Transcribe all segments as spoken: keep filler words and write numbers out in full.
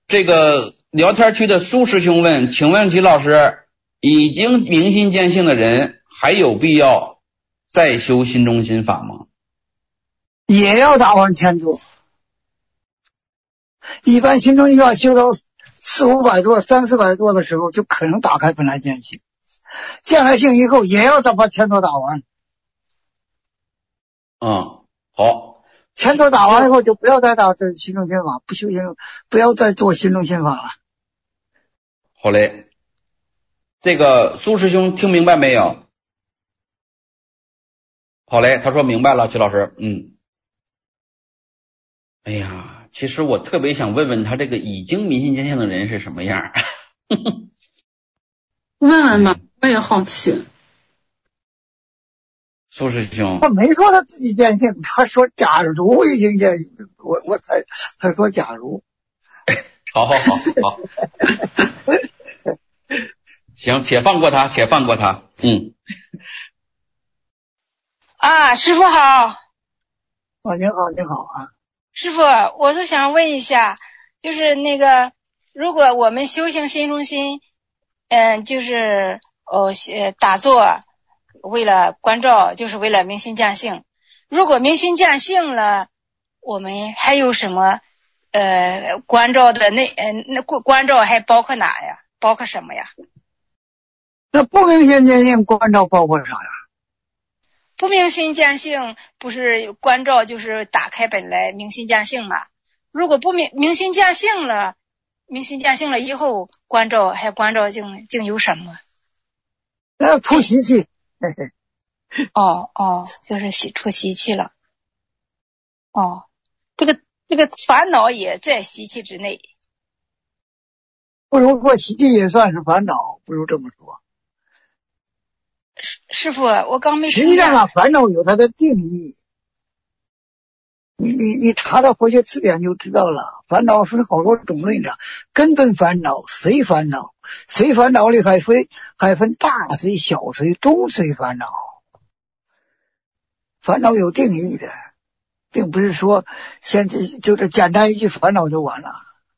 这个聊天区的苏师兄问，请问齐老师，已经明心见性的人还有必要再修心中心法吗？ 也要打往前做。一般心中心法修到四五百多、三四百多的时候，就可能打开本来见性。见了性以后，也要再把前头打完。 嗯，好。 前头打完以后，就不要再打这心中心法，不修心中，不要再做心中心法了。 好嘞。这个苏师兄听明白没有？好嘞，他说明白了，齐老师。嗯。哎呀，其实我特别想问问他，这个已经明心见性的人是什么样？ 问问吧，我也好奇。 苏师兄， 他没说他自己见性，他说假如已经见性，我我猜他说假如。 好好好好，行，且放过他，且放过他。嗯。 啊，师傅好。 哦，您好，您好啊。 师傅，我是想问一下，就是那个，如果我们修行心中心，嗯，就是哦，打坐，为了关照，就是为了明心见性。如果明心见性了，我们还有什么呃关照的那呃那关照还包括哪呀？包括什么呀？ 那不明心见性关照包括啥呀？ 不明心见性不是关照就是打开本来明心见性嘛？如果不明明心见性了，明心见性了以后关照还关照竟竟有什么？ 那出习气。 哦哦，就是洗出习气了。哦，这个这个烦恼也在习气之内。 不如说习气也算是烦恼，不如这么说。 师师傅，我刚没听见。 实际上啊，烦恼有它的定义。你你你查查佛学词典就知道了，烦恼分好多种类的，根本烦恼、随烦恼，随烦恼里还分还分大随、小随、中随烦恼。烦恼有定义的，并不是说现在就是简单一句烦恼就完了。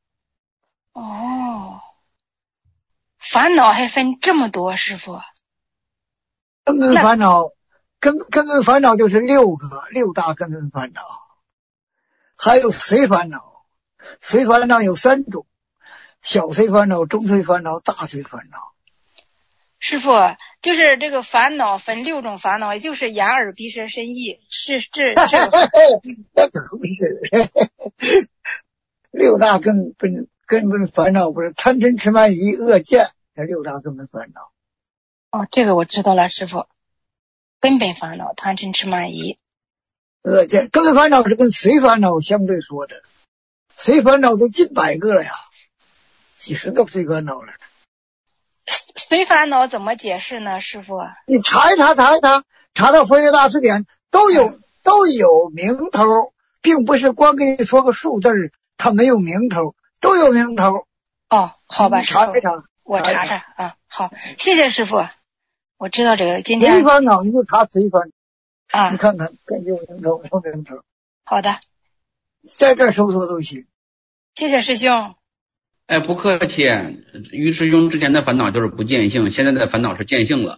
哦，烦恼还分这么多，师傅。 根本烦恼，根根本烦恼就是六个六大根本烦恼，还有随烦恼。随烦恼有三种：小随烦恼、中随烦恼、大随烦恼。 师傅，就是这个烦恼分六种烦恼，也就是眼耳鼻舌身意，是这这那可不是。六大根本根本烦恼不是贪嗔痴慢疑恶见，这六大根本烦恼。 哦，这个我知道了，师傅。根本烦恼贪嗔痴慢疑。 恶见根本烦恼是跟随烦恼相对说的，随烦恼都近百个了呀，几十个随烦恼了。 随烦恼怎么解释呢，师傅？ 你查一查，查一查，查到佛学大词典都有、嗯、都有名头，并不是光给你说个数字，它没有名头，都有名头。 哦，好吧， 查一查， 我查查啊。好，谢谢师傅，我知道这个。今天随烦恼你就查随烦啊， 你看看跟有名头有名头。 好的， 在这搜索都行。 谢谢师兄。 哎，不客气。于师兄之前的烦恼就是不见性，现在的烦恼是见性了。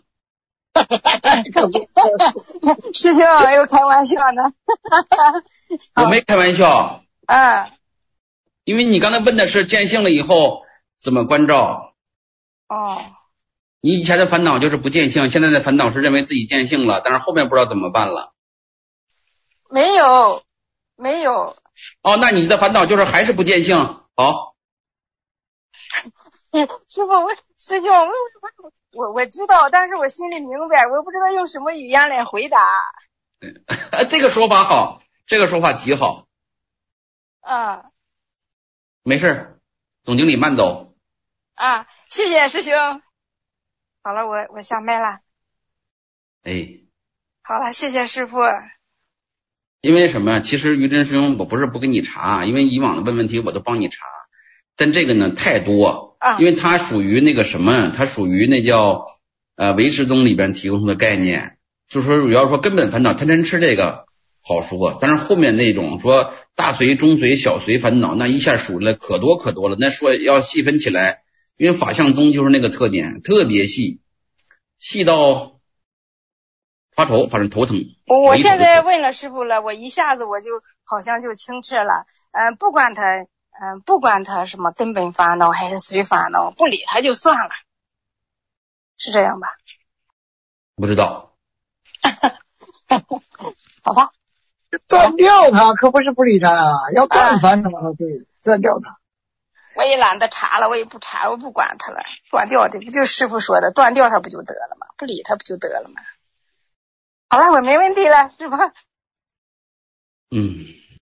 师兄又开玩笑呢。 我没开玩笑。 啊。 因为你刚才问的是见性了以后怎么关照。 哦。 你以前的烦恼就是不见性，现在的烦恼是认为自己见性了，但是后面不知道怎么办了。 没有，没有。 哦，那你的烦恼就是还是不见性。好。 师傅，我师兄，我我我知道，但是我心里明白，我不知道用什么语言来回答。 这个说法好，这个说法极好。 啊。 没事，总经理慢走。 啊，谢谢师兄。好了，我我下麦了。 哎。 好了，谢谢师傅。 因为什么？其实于真师兄，我不是不给你查，因为以往的问问题我都帮你查。但这个呢太多， 啊， 因为它属于那个什么，它属于那叫呃唯识宗里边提供的概念，就是说主要说根本烦恼贪嗔痴这个， 好说，但是后面那种说大随、中随、小随烦恼，那一下数了可多可多了。那说要细分起来，因为法相宗就是那个特点，特别细，细到发愁，反正头疼。 我我现在问了师傅了，我一下子我就好像就清澈了。嗯、呃，不管他，嗯、呃，不管他什么根本烦恼还是随烦恼，不理他就算了，是这样吧？ 不知道。 好吧。 断掉它可不是不理它，要断烦恼了，对，断掉它。 我也懒得查了，我也不查，我不管它了，断掉的不就师傅说的，断掉它不就得了吗？不理它不就得了吗？好了，我没问题了，是吧？ 嗯。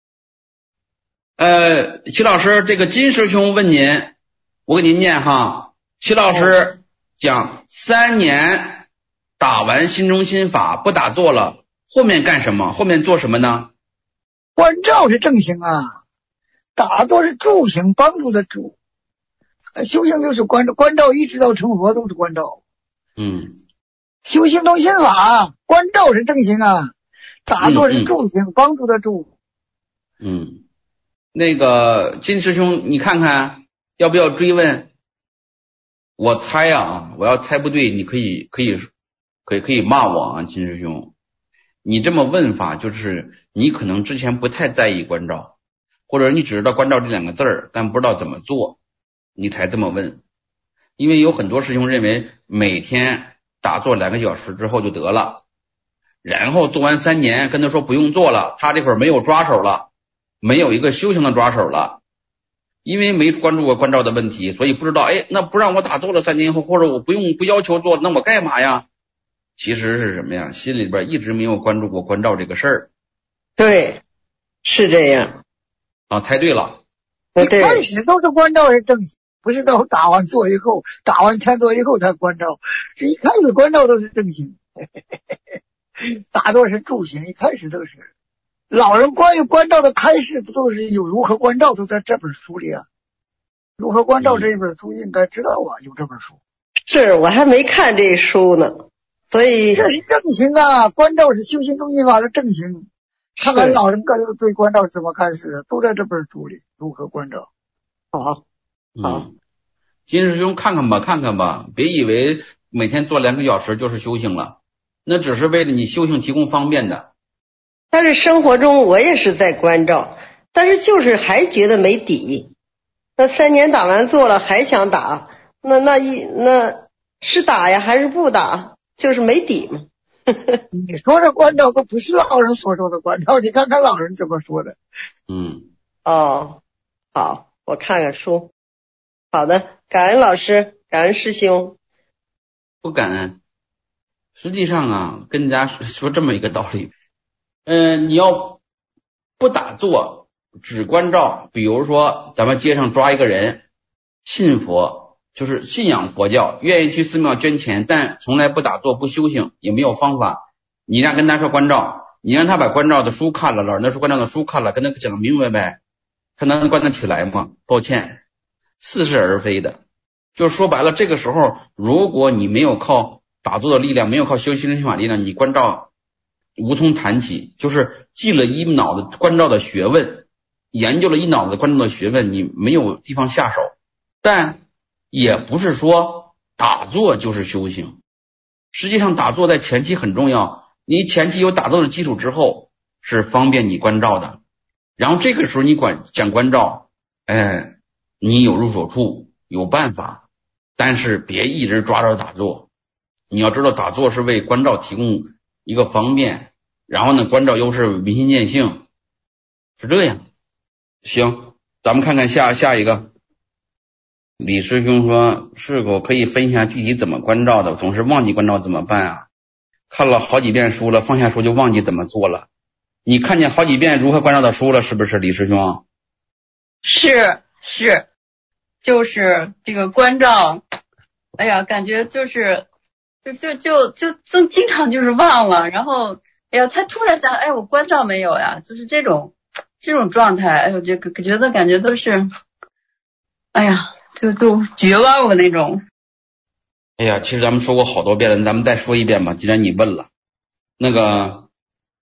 呃，齐老师，这个金师兄问您，我给您念哈。齐老师讲三年打完心中心法不打坐了，后面干什么？后面做什么呢？ 关照是正行啊，打坐是助行，帮助的助。修行就是关照，关照一直到成佛都是关照。 嗯。 修心中心法，关照是正行啊，打坐是助行，嗯嗯帮助的助。 嗯。那个金师兄，你看看要不要追问？我猜啊，我要猜不对，你可以可以可以可以骂我啊，金师兄。你这么问法，就是你可能之前不太在意关照，或者你只知道关照这两个字儿，但不知道怎么做，你才这么问。因为有很多师兄认为每天打坐两个小时之后就得了，然后做完三年跟他说不用做了，他这会儿没有抓手了，没有一个修行的抓手了，因为没关注过关照的问题，所以不知道，哎，那不让我打坐了三年以后，或者我不用不要求做，那我干嘛呀？其实是什么呀？心里边一直没有关注过关照这个事儿。 对，是这样。 啊，猜对了。 一开始都是关照是正行，不是到打完坐以后，打完禅坐以后才关照，是一开始关照都是正行，打坐是助行，一开始都是。老人关于关照的开示不都是有如何关照都在这本书里啊？如何关照这一本书应该知道啊，有这本书。 是我还没看这书呢，所以这是正行啊，关照是修行中心法的正行。看看老人个人对关照怎么开示，都在这本书里。如何关照？ 好，好， 嗯，金师兄看看吧，看看吧，别以为每天做两个小时就是修行了，那只是为了你修行提供方便的。 但是生活中我也是在关照，但是就是还觉得没底。那三年打完坐了还想打，那那一那是打呀还是不打？就是没底嘛。 你说的关照都不是老人所说的关照，你看看老人怎么说的。 嗯。 哦，好，我看看书。好的，感恩老师，感恩师兄。 不感恩。实际上啊，跟大家说这么一个道理。嗯、呃，你要不打坐，只关照，比如说咱们街上抓一个人，信佛，就是信仰佛教，愿意去寺庙捐钱，但从来不打坐不修行，也没有方法。你让跟他说关照，你让他把关照的书看了，老人家说关照的书看了，跟他讲明白呗，他能关得起来吗？抱歉，似是而非的。就是说白了，这个时候如果你没有靠打坐的力量，没有靠修心灵法力量，你关照无从谈起，就是记了一脑子关照的学问，研究了一脑子关照的学问，你没有地方下手。但也不是说打坐就是修行，实际上打坐在前期很重要，你前期有打坐的基础之后是方便你关照的，然后这个时候你管讲关照，哎，你有入手处，有办法，但是别一直抓着打坐。你要知道打坐是为关照提供一个方便，然后呢关照又是明心见性，是这样。行，咱们看看下下一个。李师兄说，是否可以分享具体怎么关照的？总是忘记关照怎么办啊？看了好几遍书了，放下书就忘记怎么做了。你看见好几遍如何关照的书了，是不是李师兄？ 是是，就是这个关照，哎呀，感觉就是就就就就就经常就是忘了，然后哎呀，才突然想，哎，我关照没有呀？就是这种这种状态，哎呦，这个觉得感觉都是，哎呀。就就绝望了那种。 哎呀，其实咱们说过好多遍了，咱们再说一遍吧。既然你问了，那个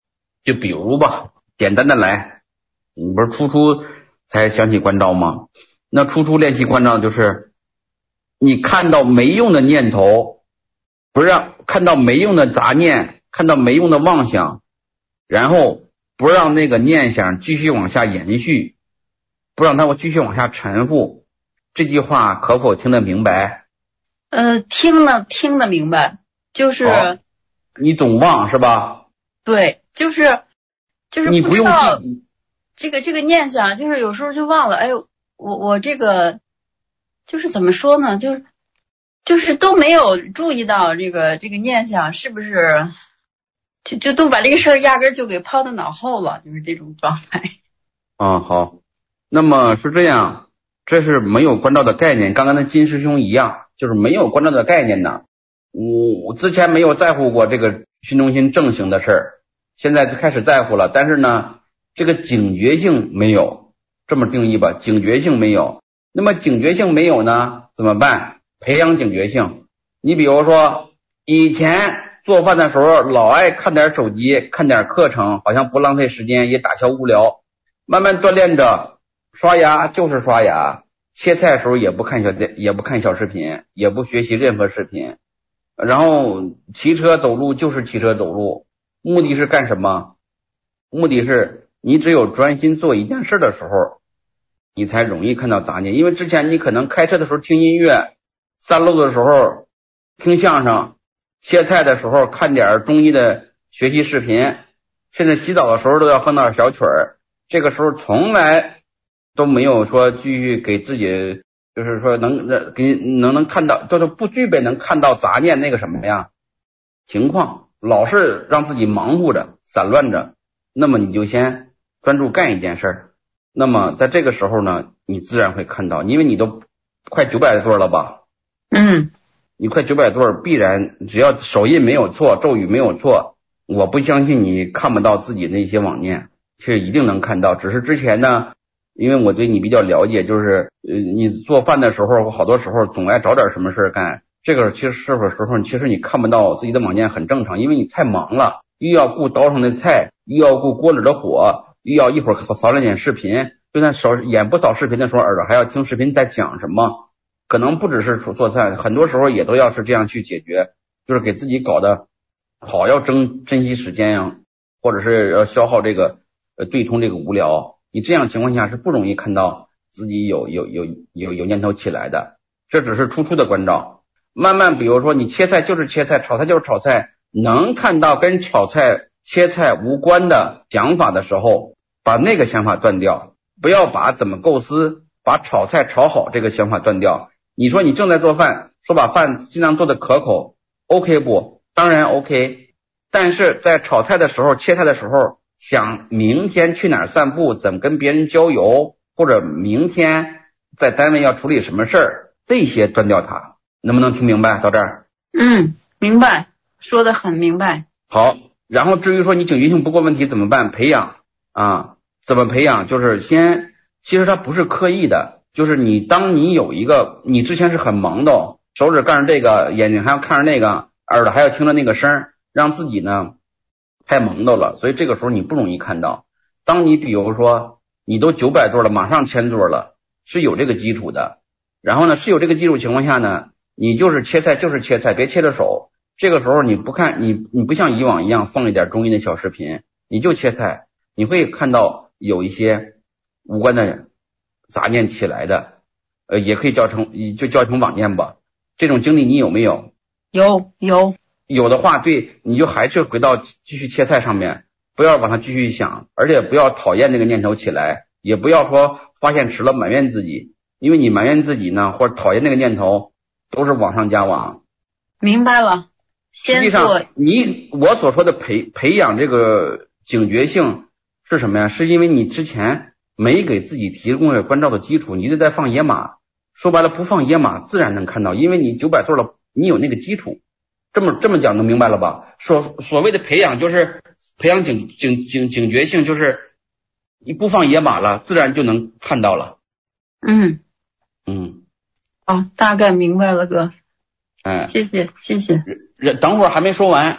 就比如吧，简单的来，你不是初初才想起关照吗？那初初练习关照就是你看到没用的念头，不让看到没用的杂念，看到没用的妄想，然后不让那个念想继续往下延续，不让它继续往下沉浮。这句话可否听得明白？ 呃，听得听得明白，就是你总忘是吧？ 对，就是就是你不用记这个这个念想，就是有时候就忘了。哎呦，我我这个就是怎么说呢？就是就是都没有注意到这个这个念想是不是就就都把这个事儿压根儿就给抛到脑后了，就是这种状态。 啊，好，那么是这样。这是没有关照的概念，刚刚的金师兄一样，就是没有关照的概念呢。我我之前没有在乎过这个心中心正行的事儿，现在开始在乎了，但是呢，这个警觉性没有，这么定义吧，警觉性没有。那么警觉性没有呢，怎么办？培养警觉性。你比如说，以前做饭的时候老爱看点手机，看点课程，好像不浪费时间，也打消无聊。慢慢锻炼着。刷牙就是刷牙，切菜的时候也不看小电，也不看小视频，也不学习任何视频。然后骑车走路就是骑车走路，目的是干什么？目的是你只有专心做一件事的时候，你才容易看到杂念。因为之前你可能开车的时候听音乐，散路的时候听相声，切菜的时候看点中医的学习视频，甚至洗澡的时候都要哼点小曲儿。这个时候从来都没有说继续给自己，就是说能给能能看到，就是不具备能看到杂念那个什么呀情况，老是让自己忙活着散乱着，那么你就先专注干一件事儿。那么在这个时候呢，你自然会看到，因为你都快九百座了吧？ 嗯， 你快九百座，必然只要手印没有错，咒语没有错，我不相信你看不到自己那些妄念，是一定能看到。只是之前呢，因为我对你比较了解，就是呃，你做饭的时候，好多时候总爱找点什么事干。这个其实是有时候，其实你看不到自己的妄念很正常，因为你太忙了，又要顾刀上的菜，又要顾锅里的火，又要一会儿扫两点视频，就算手眼不扫视频的时候，耳朵还要听视频在讲什么。可能不只是做菜，很多时候也都要是这样去解决，就是给自己搞得好，要珍珍惜时间呀，或者是要消耗这个呃对冲这个无聊。你这样情况下是不容易看到自己有有有有有念头起来的，这只是初初的关照。慢慢比如说你切菜就是切菜，炒菜就是炒菜，能看到跟炒菜切菜无关的想法的时候，把那个想法断掉，不要把怎么构思把炒菜炒好这个想法断掉。你说你正在做饭，说把饭尽量做的可口 OK 不？当然 OK， 但是在炒菜的时候切菜的时候，想明天去哪儿散步，怎么跟别人交友，或者明天在单位要处理什么事儿，这些断掉它。能不能听明白到这儿？ 嗯，明白，说的很明白。 好，然后至于说你警觉性不够问题怎么办？培养啊，怎么培养？就是先，其实它不是刻意的，就是你当你有一个，你之前是很忙的，手指干着这个，眼睛还要看着那个，耳朵还要听着那个声，让自己呢太懵到了，所以这个时候你不容易看到。当你比如说你都九百座了，马上千座了，是有这个基础的。然后呢，是有这个基础情况下呢，你就是切菜就是切菜，别切着手。这个时候你不看你你不像以往一样放一点中医的小视频，你就切菜，你会看到有一些无关的杂念起来的，呃，也可以叫成就叫成妄念吧。这种经历你有没有？ 有有有的话，对，你就还是回到继续切菜上面，不要往它继续想，而且不要讨厌那个念头起来，也不要说发现迟了埋怨自己，因为你埋怨自己呢，或者讨厌那个念头，都是往上加网。 明白了。 实际上，你我所说的培培养这个警觉性是什么呀？是因为你之前没给自己提供了关照的基础，你一直在放野马。说白了，不放野马自然能看到，因为你九百座了，你有那个基础。这么这么讲能明白了吧？所所谓的培养就是培养警警警警觉性，就是你不放野马了，自然就能看到了。 嗯嗯， 好，大概明白了哥。 哎， 谢谢谢谢。 等会儿还没说完，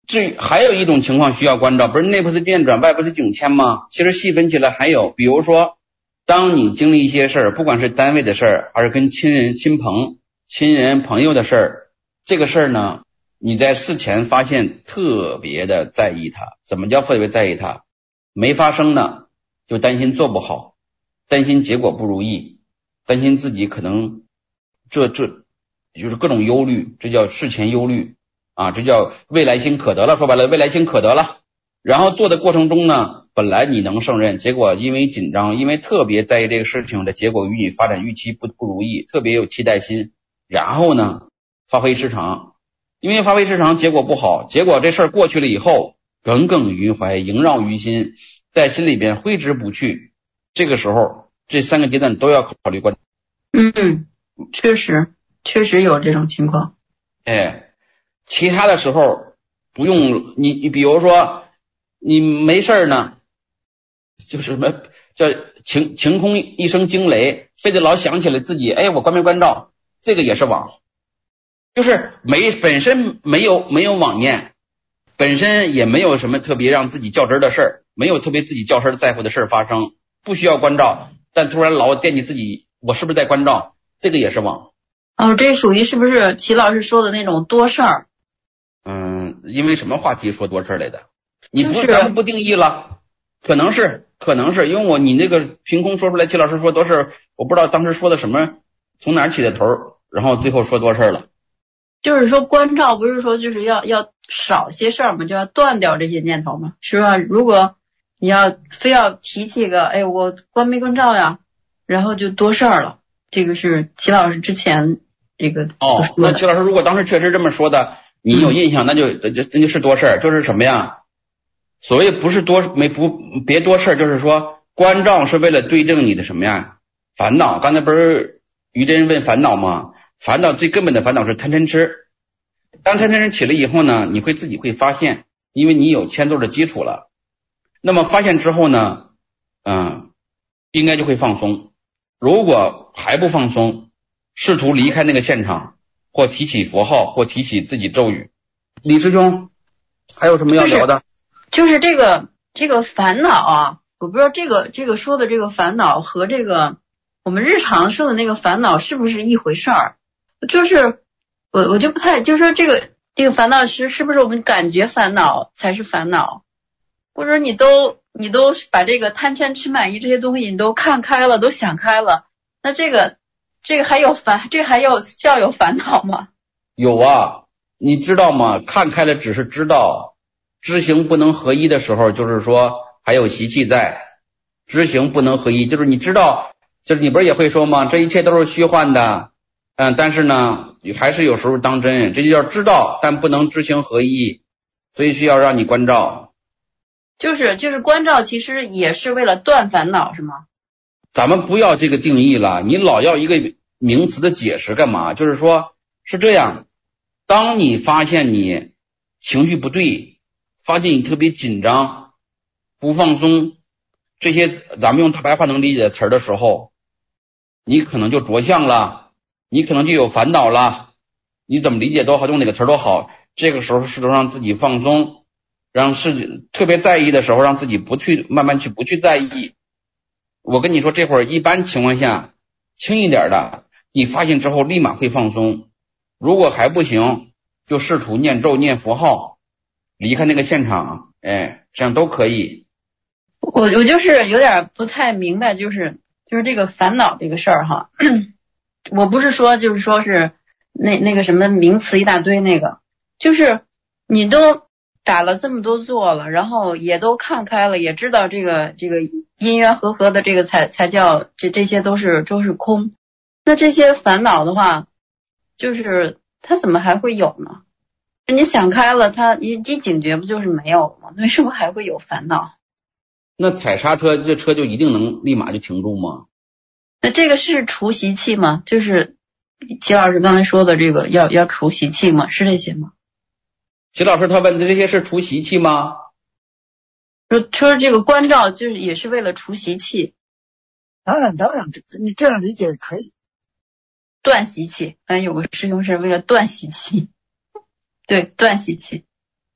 至于还有一种情况需要关照，不是内部是电转，外部是境迁吗？其实细分起来还有，比如说，当你经历一些事儿，不管是单位的事儿，还是跟亲人、亲朋、亲人、朋友的事儿，这个事儿呢，你在事前发现特别的在意它。怎么叫特别在意它？没发生呢，就担心做不好，担心结果不如意，担心自己可能这这就是各种忧虑，这叫事前忧虑啊，这叫未来心可得了。说白了，未来心可得了。然后做的过程中呢，本来你能胜任，结果因为紧张，因为特别在意这个事情的结果与你发展预期不不如意，特别有期待心，然后呢发挥失常，因为发挥失常结果不好，结果这事儿过去了以后耿耿于怀，萦绕于心，在心里边挥之不去。这个时候这三个阶段都要考虑关。 嗯，确实确实有这种情况。 哎，其他的时候不用你你比如说你没事儿呢，就是什么叫晴晴空一声惊雷，非得老想起来自己哎我关没关照，这个也是妄，就是没本身没有没有妄念，本身也没有什么特别让自己较真的事儿，没有特别自己较真在乎的事儿发生，不需要关照，但突然老惦记自己我是不是在关照，这个也是妄。 哦，这属于是不是齐老师说的那种多事儿？ 嗯，因为什么话题说多事儿来的？你不、 就是咱们不定义了，可能是可能是因为我你那个凭空说出来，齐老师说多事儿，我不知道当时说的什么，从哪儿起的头，然后最后说多事儿了。 就是说关照不是说就是要要少些事儿嘛，就要断掉这些念头嘛，是吧？如果你要非要提起个哎我关没关照呀，然后就多事儿了。这个是齐老师之前这个哦，那齐老师如果当时确实这么说的，你有印象，那就那就那就是多事儿，就是什么呀？所谓不是多没不别多事儿，就是说关照是为了对症你的什么呀？烦恼。刚才不是于真问烦恼吗？烦恼最根本的烦恼是贪嗔痴。当贪嗔痴起了以后呢，你会自己会发现，因为你有牵动的基础了。那么发现之后呢，嗯，应该就会放松。如果还不放松，试图离开那个现场，或提起佛号，或提起自己咒语。李师兄还有什么要聊的？ 就是、就是这个这个烦恼啊，我不知道这个这个说的这个烦恼和这个我们日常说的那个烦恼是不是一回事儿？就是我我就不太就是说这个这个烦恼是是不是我们感觉烦恼才是烦恼，或者你都你都把这个贪嗔痴慢疑这些东西你都看开了，都想开了，那这个这个还有烦这个还有叫有烦恼吗？ 有啊，你知道吗？看开了只是知道，知行不能合一的时候，就是说还有习气在。知行不能合一，就是你知道，就是你不是也会说吗？这一切都是虚幻的，嗯，但是呢，还是有时候当真，这就叫知道，但不能知行合一，所以需要让你关照。 就是就是关照，其实也是为了断烦恼，是吗？ 咱们不要这个定义了，你老要一个名词的解释干嘛？就是说是这样，当你发现你情绪不对，发现你特别紧张不放松，这些咱们用大白话能理解的词儿的时候，你可能就着相了，你可能就有烦恼了，你怎么理解都好，用哪个词儿都好，这个时候试图让自己放松，让事特别在意的时候让自己不去慢慢去不去在意。我跟你说，这会儿一般情况下轻一点的，你发现之后立马会放松，如果还不行就试图念咒念符号，离开那个现场，哎，这样都可以。 我我就是有点不太明白，就是就是这个烦恼这个事儿哈，我不是说就是说是那那个什么名词一大堆那个，就是你都打了这么多坐了，然后也都看开了，也知道这个这个因缘和合的这个才才叫这这些都是都是空，那这些烦恼的话，就是它怎么还会有呢？你想开了，它一一警觉不就是没有了吗？为什么还会有烦恼？ 那踩刹车，这车就一定能立马就停住吗？ 那这个是除习气吗？就是齐老师刚才说的这个要要除习气吗？是这些吗？ 齐老师他问的这些是除习气吗？ 说说这个关照就是也是为了除习气。 当然当然，你这样理解可以。 断习气，嗯，有个师兄是为了断习气，对，断习气。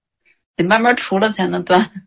得慢慢除了才能断。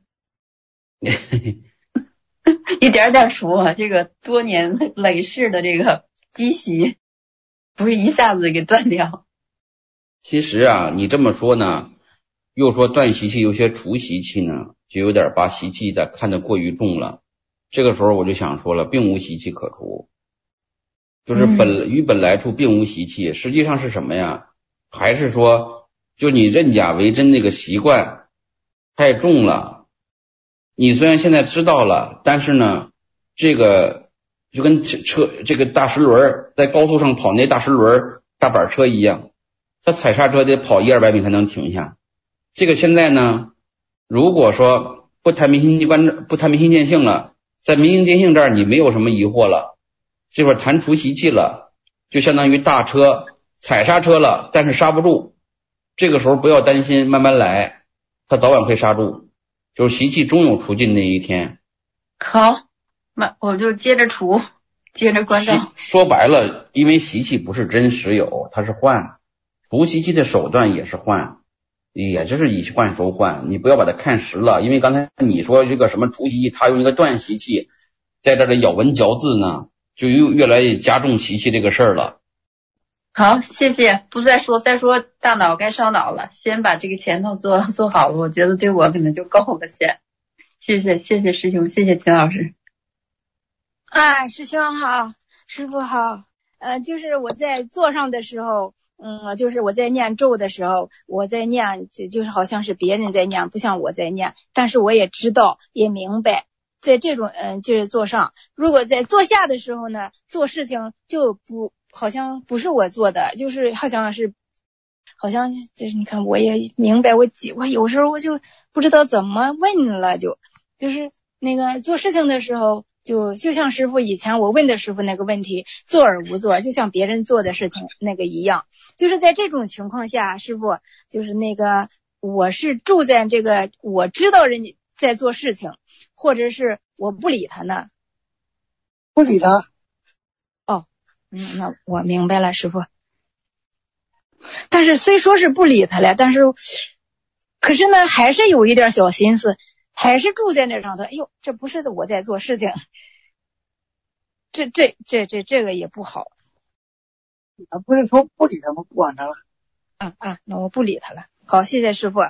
一点点除啊，这个多年累世的这个积习，不是一下子给断掉。 其实啊，你这么说呢，又说断习气，有些除习气呢，就有点把习气的看得过于重了。这个时候我就想说了，并无习气可除，就是本于本来处并无习气，实际上是什么呀？还是说，就你认假为真那个习惯太重了。你虽然现在知道了，但是呢，这个就跟车这个大石轮在高速上跑那大石轮大板车一样，它踩刹车得跑一二百米才能停下。这个现在呢，如果说不谈明心观不谈明心见性了，在明心见性这儿你没有什么疑惑了，这会儿谈除习气了，就相当于大车踩刹车了，但是刹不住。这个时候不要担心，慢慢来，它早晚会刹住，就是习气终有除尽那一天。 好，那我就接着除，接着关照。 说白了，因为习气不是真实有，它是幻，除习气的手段也是幻，也就是以幻收幻，你不要把它看实了。因为刚才你说这个什么除习气，他用一个断习气在这里咬文嚼字呢，就又越来越加重习气这个事儿了。 好，谢谢，不再说，再说大脑该烧脑了，先把这个前头做做好了，我觉得对我可能就够了先。谢谢，谢谢师兄，谢谢秦老师。 啊，师兄好，师父好。呃，就是我在座上的时候，嗯，就是我在念咒的时候，我在念，就就是好像是别人在念，不像我在念，但是我也知道，也明白，在这种嗯、呃，就是座上。如果在坐下的时候呢，做事情就不。好像不是我做的，就是好像是，好像就是你看我也明白，我我有时候我就不知道怎么问了，就就是那个做事情的时候，就就像师父以前我问的师父那个问题，做而无做，就像别人做的事情那个一样，就是在这种情况下，师父就是那个我是住在这个我知道人家在做事情，或者是我不理他呢？ 不理他。 嗯，那我明白了，师父。但是虽说是不理他了，但是可是呢，还是有一点小心思，还是住在那上头。哎呦，这不是我在做事情，这这这这这个也不好。 啊，不是说不理他们，不管他了。 啊啊，那我不理他了。好，谢谢师父。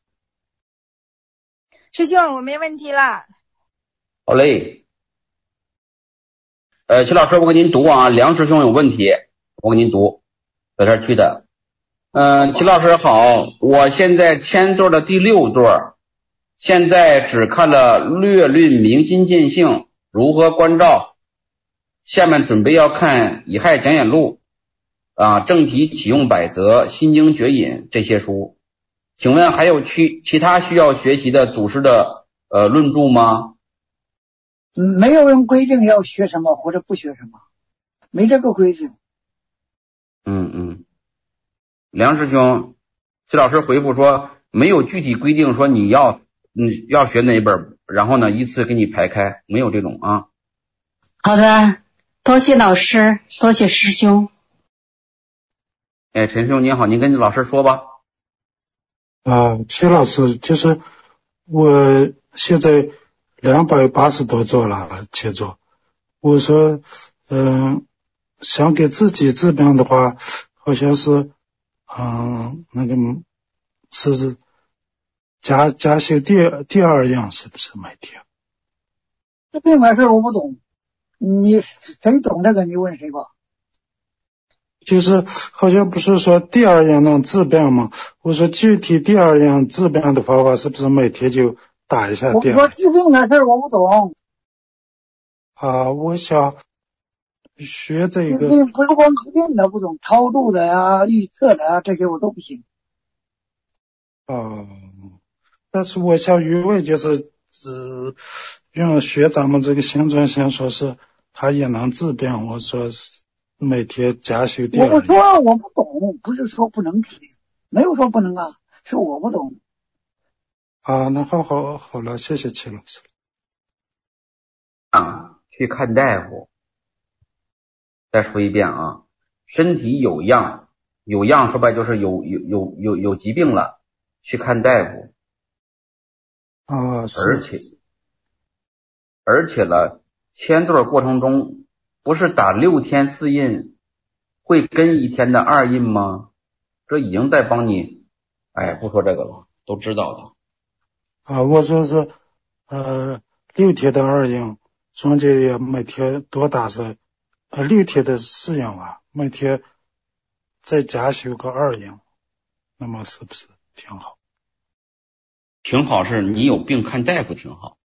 师兄，我没问题了。 好嘞。呃，齐老师，我给您读啊，梁师兄有问题，我给您读，在这儿去的。嗯、呃，齐老师好，我现在签座的第六座，现在只看了略论明心见性如何关照，下面准备要看乙亥讲演录啊，正题启用百则、心经绝引这些书，请问还有其其他需要学习的祖师的呃论著吗？ 没有人规定要学什么或者不学什么，没这个规定。 嗯嗯，梁师兄，齐老师回复说没有具体规定说你要嗯要学哪一本，然后呢依次给你排开，没有这种啊。 好的，多谢老师，多谢师兄。 哎，陈师兄您好，您跟老师说吧。 啊，齐老师，就是我现在两百八十多座了，切座。我说，嗯、呃，想给自己治病的话，好像是，嗯，那个是是加加些第第二样，是不是每天？ 这病的事我不懂，你谁懂这个？你问谁吧。 就是好像不是说第二样能治病吗？我说具体第二样治病的方法是不是每天就打一下电？ 我说治病的事我不懂啊，我想学这个。 病不是光治病的不懂，超度的呀、预测的呀，这些我都不行。 啊，但是我想余位就是只用学咱们这个行传先说是他也能治病，我说每天加修第二。 我不说我不懂，不是说不能治病，没有说不能啊，是我不懂。 啊，那好好好了，谢谢齐老师。 啊，去看大夫。再说一遍啊，身体有恙，有恙说白就是有有有有有疾病了，去看大夫。 啊，是。 而且而且了，签对过程中不是打六天四印会跟一天的二印吗？这已经在帮你，哎，不说这个了，都知道的。 啊，我说是呃六天的二印，中间也每天多打是呃六天的四印啊，每天再加修个二印，那么是不是挺好？ 挺好，是你有病看大夫挺好。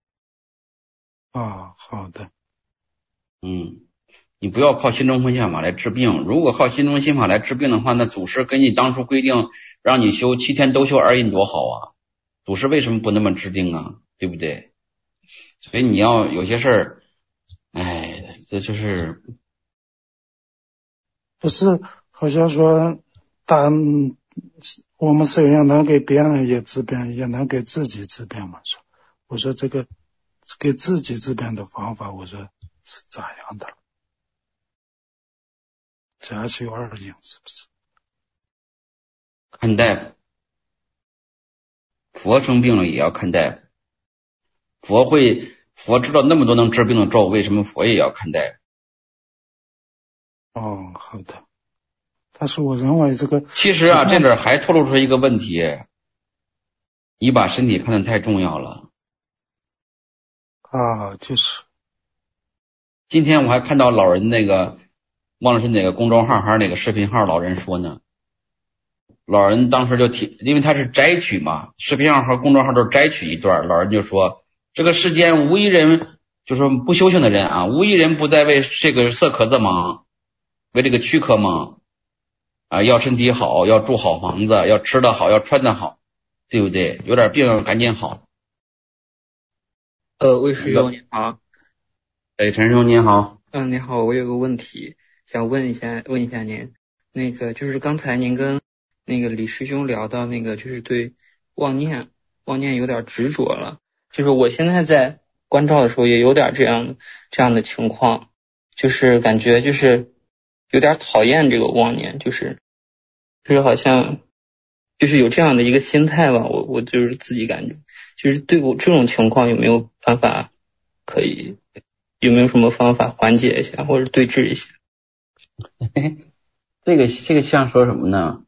啊，好的。 嗯，你不要靠心中心法来治病。如果靠心中心法来治病的话，那祖师根据当初规定让你修七天都修二印多好啊！祖师为什么不那么制定啊？对不对？所以你要有些事儿，哎，这就是不是好像说打我们虽然能给别人也治病，也能给自己治病嘛？说我说这个给自己治病的方法，我说是咋样的？加修二印是不是？ 看大夫。佛生病了也要看大夫。佛会，佛知道那么多能治病的咒，为什么佛也要看大夫？ 哦，好的。但是我认为这个其实啊，这里还透露出一个问题，你把身体看得太重要了啊，就是今天我还看到老人那个忘了是哪个公众号还是哪个视频号，老人说呢，老人当时就提，因为他是摘取嘛，视频号和公众号都摘取一段，老人就说这个世间无一人，就是不修行的人啊，无一人不在为这个色壳子忙，为这个躯壳忙啊，要身体好，要住好房子，要吃得好，要穿得好，对不对？有点病赶紧好。 呃，魏师兄你好。 哎，陈师兄您好。 嗯，你好，我有个问题想问一下，问一下您，那个就是刚才您跟那个李师兄聊到那个，就是对妄念，妄念有点执着了。就是我现在在关照的时候也有点这样这样的情况，就是感觉就是有点讨厌这个妄念，就是就是好像就是有这样的一个心态吧，我我就是自己感觉，就是对我这种情况有没有办法可以？有没有什么方法缓解一下或者对治一下？ 这个这个像说什么呢？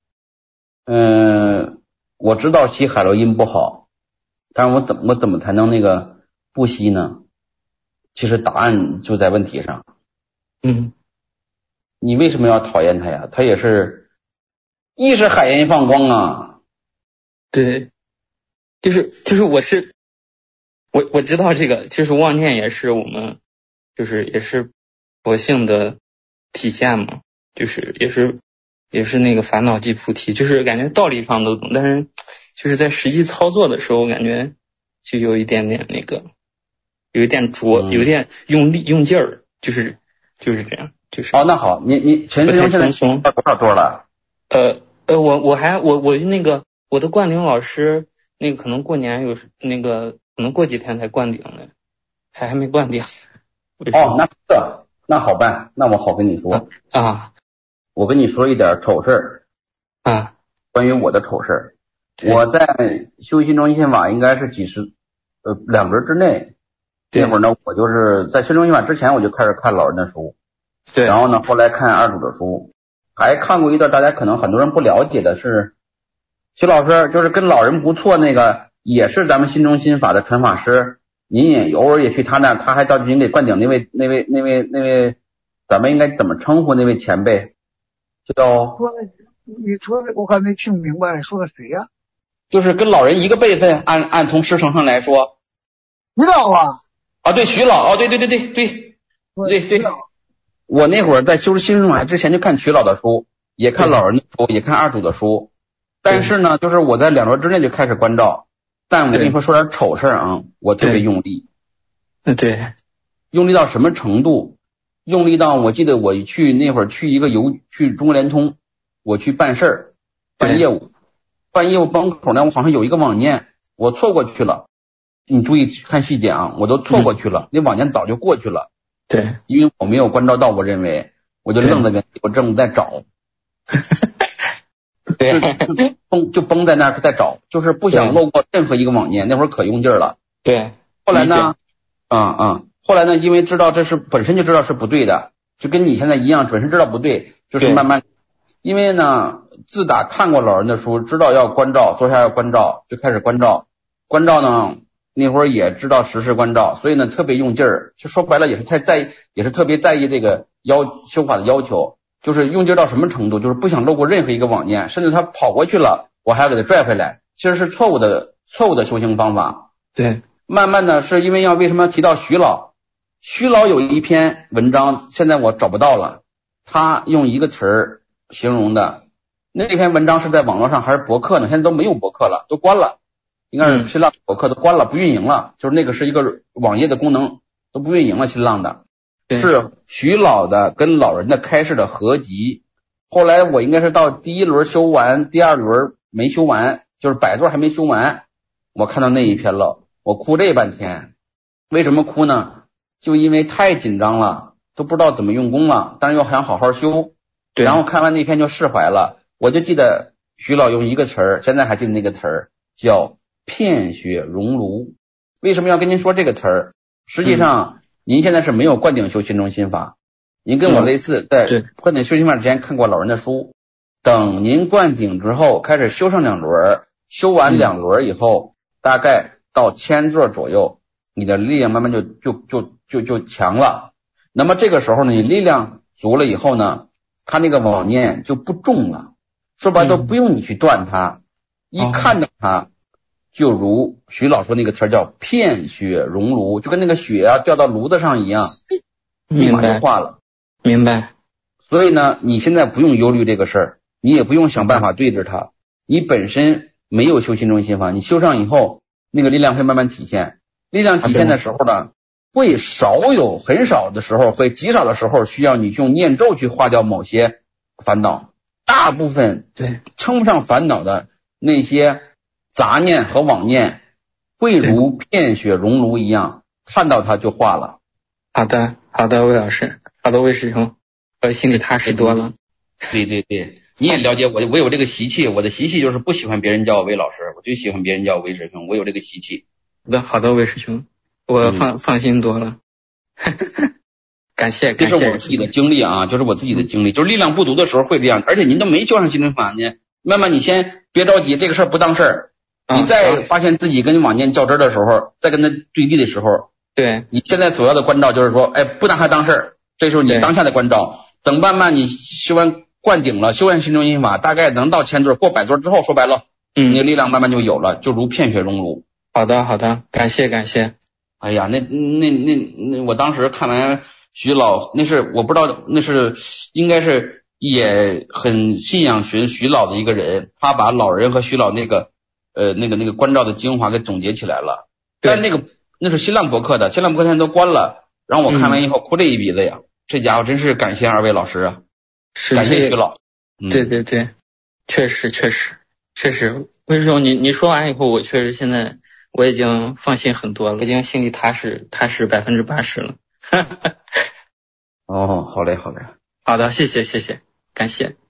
嗯、呃，我知道吸海洛因不好，但是我怎么我怎么才能那个不吸呢？其实答案就在问题上。 嗯， 你为什么要讨厌它呀？它也是亦是海盐放光啊。 对，就是就是我是。我我知道这个，就是妄念也是我们，就是也是佛性的体现嘛，就是也是也是那个烦恼即菩提，就是感觉道理上都懂，但是就是在实际操作的时候，感觉就有一点点那个，有一点拙，有一点用力用劲儿，就是就是这样，就是。 哦，那好，你你陈师兄现在松到多少多了？ 呃呃，我我还我我那个我的灌顶老师，那个可能过年有那个。可能过几天才灌顶呢，还还没灌顶。 哦，那这那好办，那我好跟你说啊， 我跟你说一点丑事儿啊， 关于我的丑事儿。我在修心中心法应该是几十呃两个月之内，那会儿呢，我就是在修中心法之前我就开始看老人的书， 对， 然后呢，后来看二祖的书，还看过一段大家可能很多人不了解的是，徐老师就是跟老人不错那个。也是咱们心中心法的传法师，您也偶尔也去他那，他还到您给灌顶那位那位那位那位，咱们应该怎么称呼那位前辈？叫你说的我还没听明白，说的谁呀、啊？ 就是跟老人一个辈分，按按从师承上来说， 徐老啊啊，对，徐老，哦，对对对对对对对，我那会儿在修心中法之前就看徐老的书，也看老人的书，也看二祖的书，但是呢，就是我在两周之内就开始关照。但我跟你说说点丑事啊，我特别用力。 嗯，对， 用力到什么程度？用力到我记得我去那会儿去一个邮去中国联通，我去办事儿，办业务，办业务门口呢，我好像有一个网念，我错过去了。你注意看细节啊，我都错过去了，那、嗯、网念早就过去了。 对， 因为我没有关照到，我认为我就愣在原地，我正在找。 对， 就崩就崩在那儿在找，就是不想漏过任何一个网念，那会儿可用劲儿了。 对， 后来呢，啊啊、嗯嗯，后来呢，因为知道这是本身就知道是不对的，就跟你现在一样，本身知道不对，就是慢慢，因为呢，自打看过老人的书，知道要关照，坐下要关照，就开始关照，关照呢，那会儿也知道实时关照，所以呢，特别用劲儿，就说白了也是太在意，也是特别在意这个要修法的要求，就是用劲儿到什么程度，就是不想漏过任何一个网念，甚至他跑过去了，我还要给他拽回来，其实是错误的错误的修行方法。 对， 慢慢的是因为要为什么要提到徐老？徐老有一篇文章，现在我找不到了，他用一个词儿形容的，那篇文章是在网络上还是博客呢？现在都没有博客了，都关了，应该是新浪博客都关了，不运营了，就是那个是一个网页的功能都不运营了，新浪的，是徐老的跟老人的开示的合集。后来我应该是到第一轮修完，第二轮没修完，就是百座还没修完，我看到那一篇了，我哭这半天。为什么哭呢？就因为太紧张了，都不知道怎么用功了，但是又想好好修，然后看完那篇就释怀了。我就记得徐老用一个词儿，现在还记得那个词儿叫片血熔炉。为什么要跟您说这个词儿？实际上、嗯、您现在是没有灌顶修心中心法，您跟我类似，在灌顶修心法之前看过老人的书，等您灌顶之后开始修上两轮，修完两轮以后、嗯、大概到千座左右，你的力量慢慢就就就就就强了。那么这个时候呢，你力量足了以后呢，他那个网念就不重了，说白了都不用你去断它、嗯、一看到它、哦、就如徐老说那个词叫片血熔炉，就跟那个血啊掉到炉子上一样，立马就化了。 明白。 所以呢，你现在不用忧虑这个事儿，你也不用想办法对着它，你本身没有修心中心法，你修上以后那个力量会慢慢体现。力量体现的时候呢，会少有很少的时候，会极少的时候需要你用念咒去化掉某些烦恼，大部分对称不上烦恼的那些杂念和妄念会如片血熔炉一样，看到它就化了。 好的好的，魏老师，好的，魏师兄，我心里踏实多了。 对对对，你也了解我，我有这个习气，我的习气就是不喜欢别人叫我魏老师，我就喜欢别人叫我魏师兄，我有这个习气。 好的好的，魏师兄，我放、嗯、放心多了。感谢感谢。 这是我自己的经历啊，就是我自己的经历，就是力量不足的时候会这样，而且您都没修上心中法呢，慢慢你先别着急，这个事儿不当事儿、啊，你再发现自己跟往念较真的时候，再跟他对立的时候， 对， 你现在所要的关照就是说，哎，不当还当事儿，这时候你当下的关照，等慢慢你修完灌顶了，修完心中心法，大概能到千座过百座之后，说白了，嗯，你的力量慢慢就有了，就如片血熔炉。 好的好的，感谢感谢。 哎呀，那那那那我当时看完徐老，那是我不知道，那是应该是也很信仰徐徐老的一个人，他把老人和徐老那个呃那个那个关照的精华给总结起来了。但那个那是新浪博客的，新浪博客现在都关了，然后我看完以后哭这一鼻子呀、嗯，这家伙真是感谢二位老师啊， 是感谢徐老。嗯、 对对对，确实确实确实，魏师兄，你你说完以后，我确实现在。我已经放心很多了，我已经心里踏实踏实百分之八十了。 哦，好嘞，好嘞， 好的，谢谢谢谢，感谢。